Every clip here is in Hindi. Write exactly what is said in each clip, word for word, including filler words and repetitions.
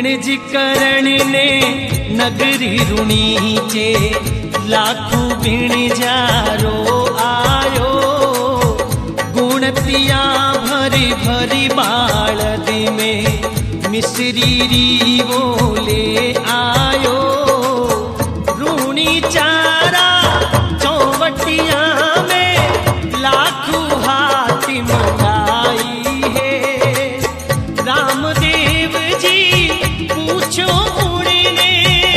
बिणज करण ने नगरी रुणीचे लाखों बिणजारो आयो गुणतिया भरी भरी बालदी में मिश्री री बोले आयो रूणी चारा चौवटिया में लाखों हाथी मंगाई है रामदेव जी पूछो उड़ने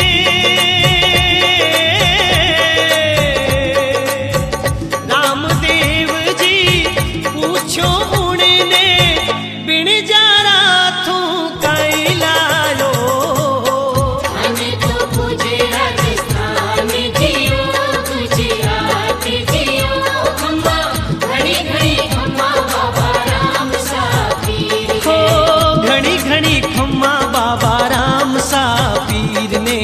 रामदेव जी पूछो उड़ने बिन जारा थू कैलायो हमें तो पूजे राजस्थान जियो गुजरात जियो खम्मा घड़ी घड़ी खम्मा बाबा राम सा पीर हो घड़ी घड़ी खम्मा बाबा राम सा पीर ने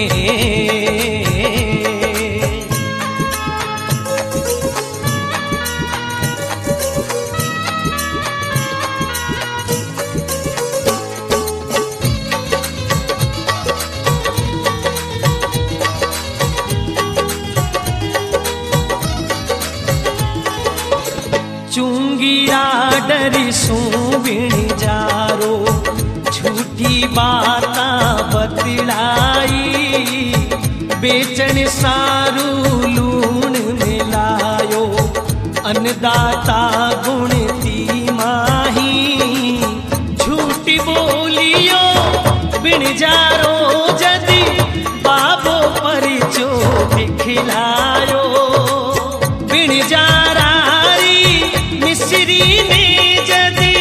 चुंगिया डरी सू बिण जारो झूठी बाता बतलाई बेचन सारू लूण मिलायो अन्नदाता गुण ती माही झूठी बोलियो बिण जारो जदी बाबो परिचो दिखलायो बिण जारा मिश्री ने जदी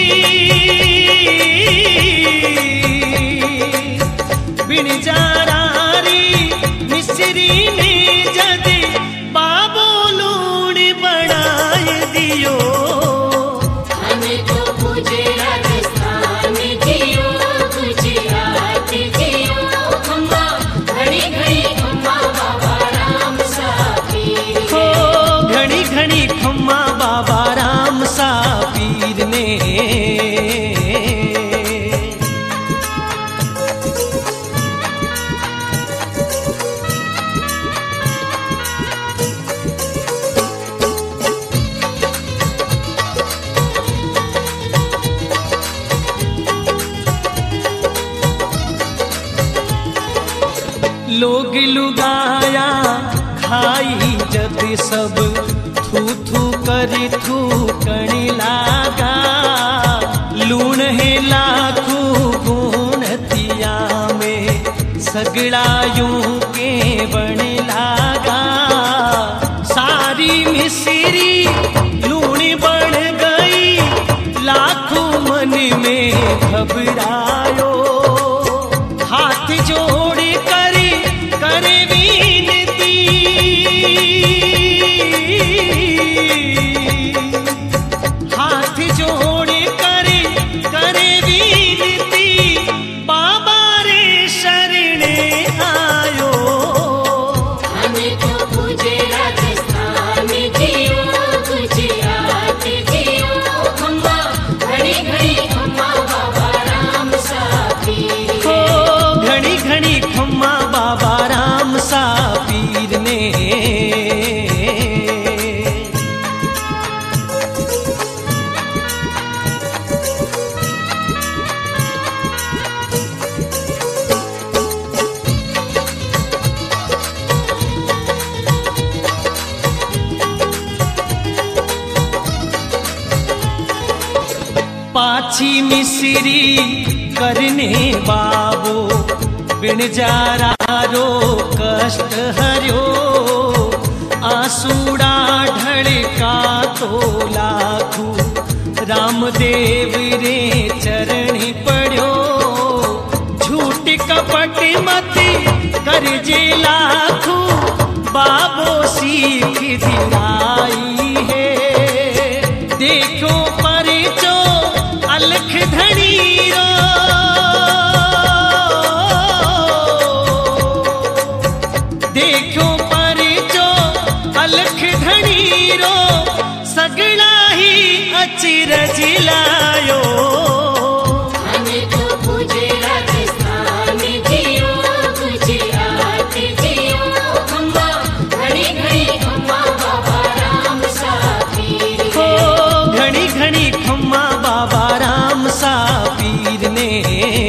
बिन जारारी मिश्री ने जदी बाबो लूण बनाए दियो हमें तो पूजे राजस्थान जियो गुजरात जियो खम्मा घड़ी घड़ी खम्मा बाबा राम सा पीर हो घड़ी घड़ी खम्मा बाबा राम सा पीर ने लोग लुगाया खाई जद सब थू थू कर थू कण लागा लूण है लाखू गुणतिया में सगड़ा यूं के बन लागा सारी मिश्री लूण बन गई लाखों मन में घबरायो हाथ जोड़ करे करे विनती हाथ जोड़ करे करे विनती बाबा रे शरणे आयो हमें तो पूजे राजस्थान जियो गुजरात जियो खम्मा घड़ी घड़ी खम्मा बाबा राम सा पीर हो घड़ी घड़ी खम्मा बाबा राम सा पीर ने पाछी मिश्री करने बाबो बिन जारारो कष्ट हर्यो आसूड़ा ढड़का तो लाखू रामदेव रे चरण पड़ो झूठ कपट मती कर जे लाखू बाबो सीख दिलाई है देखो परिचो अलख धनी रो देखो परिचो अलख धनी रो सगड़ा ही अचिरज लायो हमें तो पूजे राजस्थान में